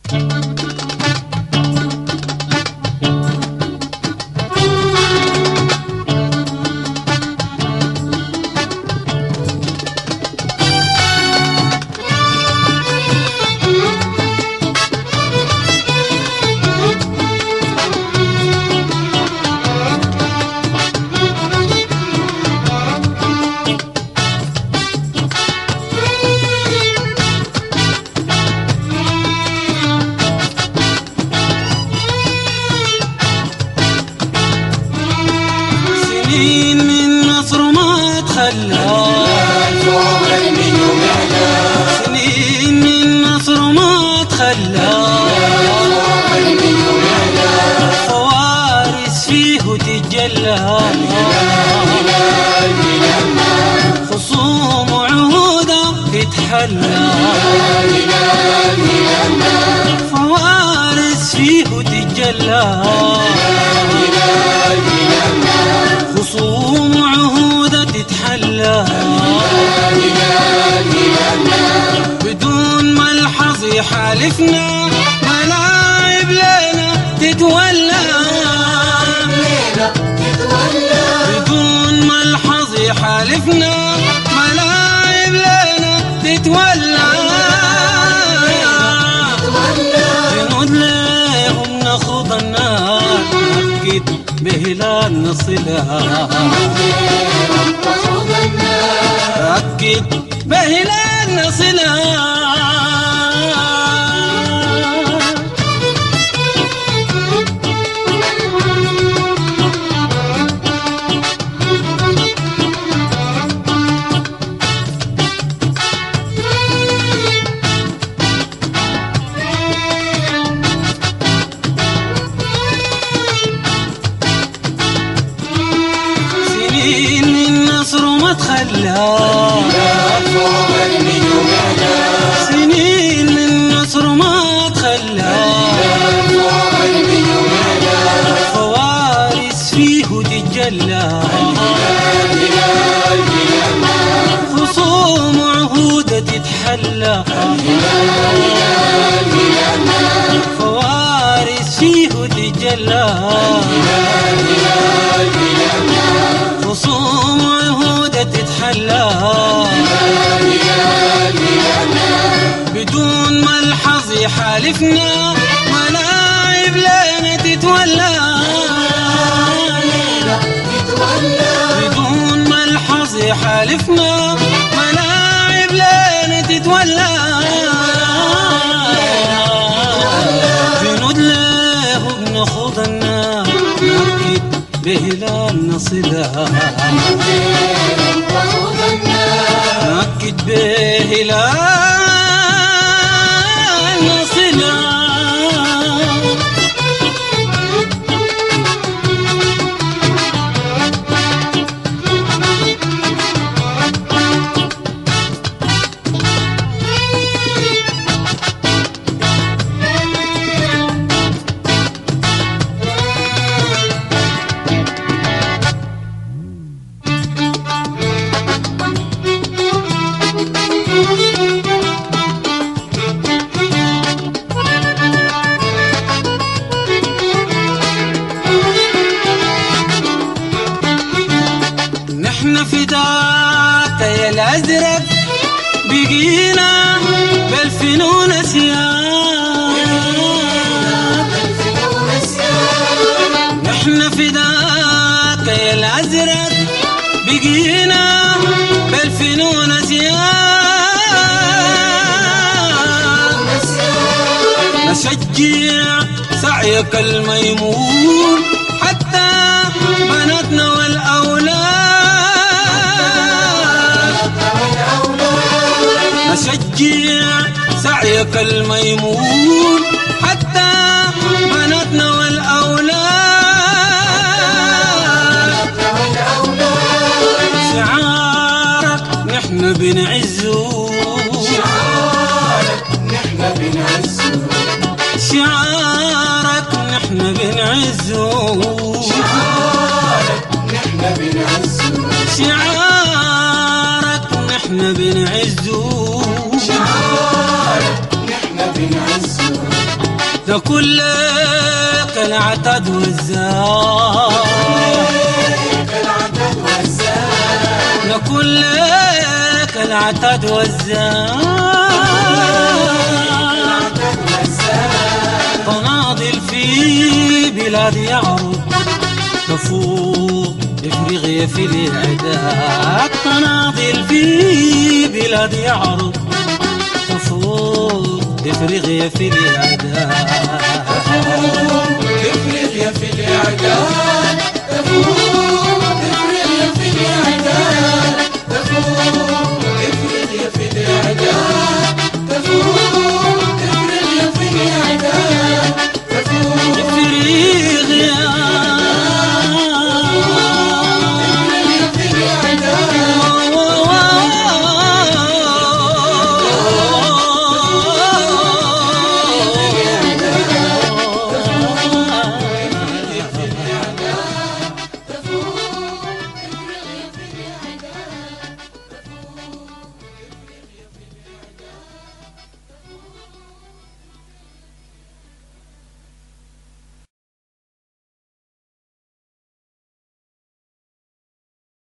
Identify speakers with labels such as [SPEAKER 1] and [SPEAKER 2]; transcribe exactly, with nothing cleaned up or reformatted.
[SPEAKER 1] سنين من نصر ما تخلى، سنين من نصر ما تخلى، فوارس فيه تتجلى، خصوم وعهوده تتحلى، فوارس فيه تتجلى، خصوم وعهوده تتحلى، بدون ملحظ يحالفنا، ملاعب لنا تتولى، بدون ملحظ يحالفنا، ملاعب لنا تتولى، جنود لهم نخوض النار، نأكد بهلال نصلها، نأكد بهلال نصلها. سنين من نصر ما تخلى، سنين من نصر ما تخلى، فوارس فيه تتجلى، خصوم وعهوده تتحلى، فوارس فيه تتجلى، خصوم وعهوده تتحلى، بدون ملحظ يحالفنا، ملاعب لنا تتولى، بدون ملحظ يحالفنا، ملاعب لنا تتولى، جنود له بنخوض النار، نأكد بهلال نصلها، نأكد بهلال نصلها. نحن فداك يا الأزرق، بقينا بالفنون أسياد، نحن فداك يا الأزرق، بقينا بالفنون أسياد، نشجع سعيك الميمون، حتى بناتنا والأولاد، نشجع سعيك الميمون، حتى بناتنا والأولاد، شعارك نحن بنعزه، شعارك نحن بنعزه، شعارك نحن بنعزه، شعارك نحن بنعزه، شعارك نحن بنعزه، شعارك نحن بنعزه، نكون لك العتاد والزاد، نكون لك العتاد والزاد، تناضل في بلاد يعرب تفوق إفريقيا في الإعداد، تناضل في بلاد يعرب تفوق إفريقيا في الإعداد،
[SPEAKER 2] إفريقيا في الإعداد تفوق